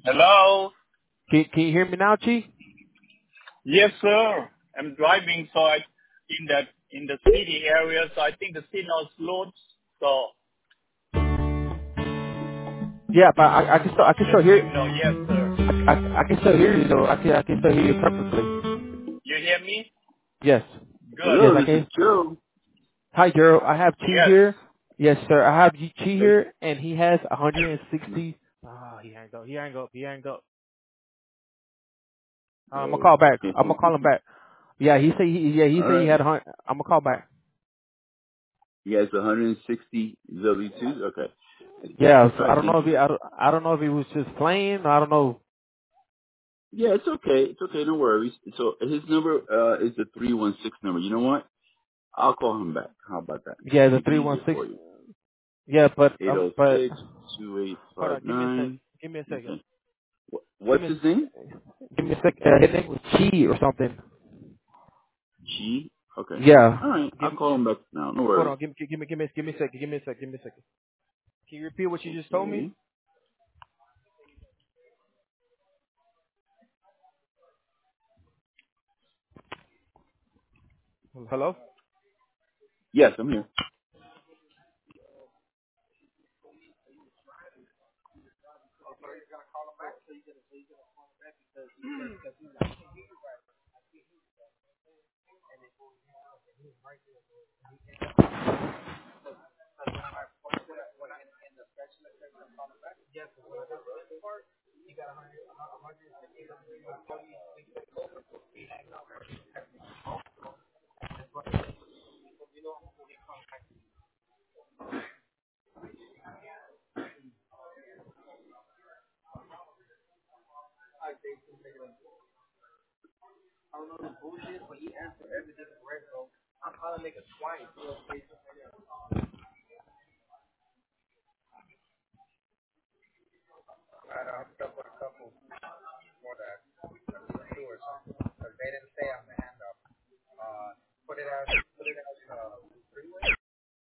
Hello. Can you hear me now, Chi? Yes, sir. I'm driving, so I in the city area, so I think the signal slow. So Yeah, but I can just still hear. let me know. Yes, sir. I can still hear you though. I can still hear you perfectly. You hear me? Yes. Good. Yes, Hello, I this is can. Joe. Hi, Gerald. I have Chi Yes. here. Yes, sir. I have Chi Hey. here, and he has 160. Ah, he hang up. He hang up. He hang up. I'm gonna Oh. call back. I'm gonna call him back. Yeah, he said he All said he right. had 100. I'm gonna call back. He has 160 W2s. Okay. Yeah, All so I right. don't Thank know if you. I don't know if he was just playing. I don't know. Yeah, it's okay. It's okay. No worries. So his number is the 316 number. You know what? I'll call him back. How about that? Yeah, the Make it easier 316. for you. Yeah, but 806 hold on. Give me a sec. 2859. Give me a second. Okay. Give What's me his name? give me a sec. His name was Chi or something. Chi. Okay. Yeah. All right. Give I'll call him back now. No hold worries. on. Give me a second. Give me a second. Give me a second. Can you repeat what you just told me? Okay. Hello. Yes, I'm here.